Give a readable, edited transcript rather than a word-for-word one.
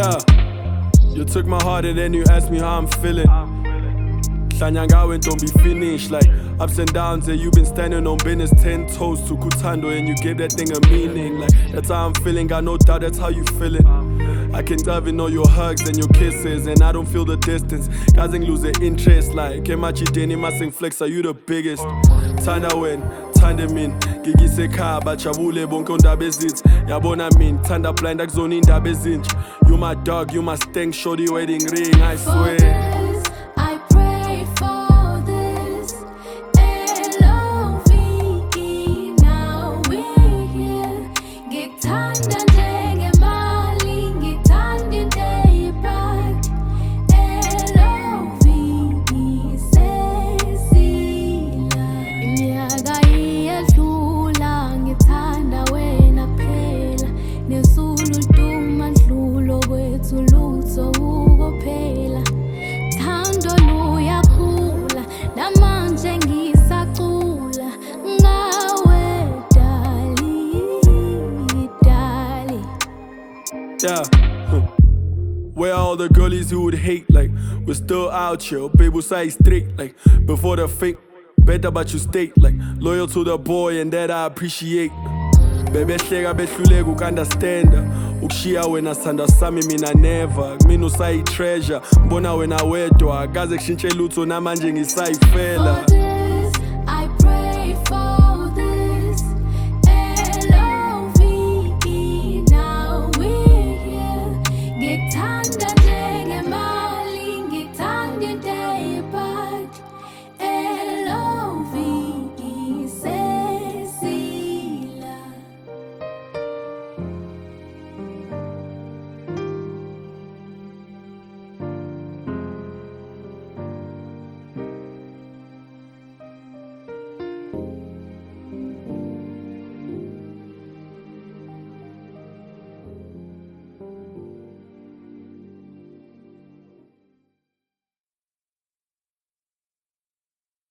Yeah, you took my heart and then you asked me how I'm feeling. Hlanyanga don't be finished. Like ups and downs, yeah, you been standing on business 10 toes to Kutando and you gave that thing a meaning. Like that's how I'm feeling, got no doubt that's how you feeling. I can dive in all your hugs and your kisses, and I don't feel the distance. Guys ain't losing interest. Like Kemachi Deni Masing Flex, are you the biggest? Tanda win, tanda min. Gigi seka bachabule bonke undaba ezitsi. Yabona min, tanda blind akuzona indaba ezintsha. You my dog, you my stank shorty wedding ring, I swear. Yeah, where are all the girlies who would hate? Like, we're still out here, baby, say straight. Like, before the fake, better but you state. Like, loyal to the boy and that I appreciate. Baby, hleka behluleka ukunderstanda. Ukushiya wena sanda sami mina never. Mina usayi treasure, mbona wena wedwa. Akaze kushintshe lutho namanje ngisayifela.